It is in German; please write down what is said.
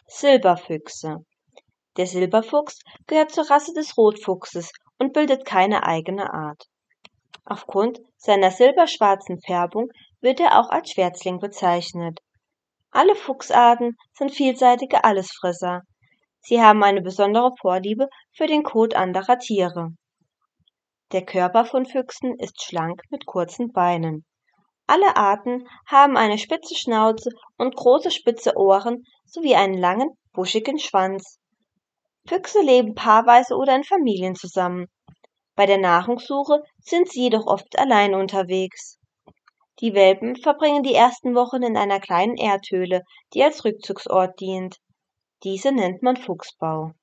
Silberfüchse. Der Silberfuchs gehört zur Rasse des Rotfuchses und bildet keine eigene Art. Aufgrund seiner silberschwarzen Färbung wird er auch als Schwärzling bezeichnet. Alle Fuchsarten sind vielseitige Allesfresser. Sie haben eine besondere Vorliebe für den Kot anderer Tiere. Der Körper von Füchsen ist schlank mit kurzen Beinen. Alle Arten haben eine spitze Schnauze und große spitze Ohren sowie einen langen, buschigen Schwanz. Füchse leben paarweise oder in Familien zusammen. Bei der Nahrungssuche sind sie jedoch oft allein unterwegs. Die Welpen verbringen die ersten Wochen in einer kleinen Erdhöhle, die als Rückzugsort dient. Diese nennt man Fuchsbau.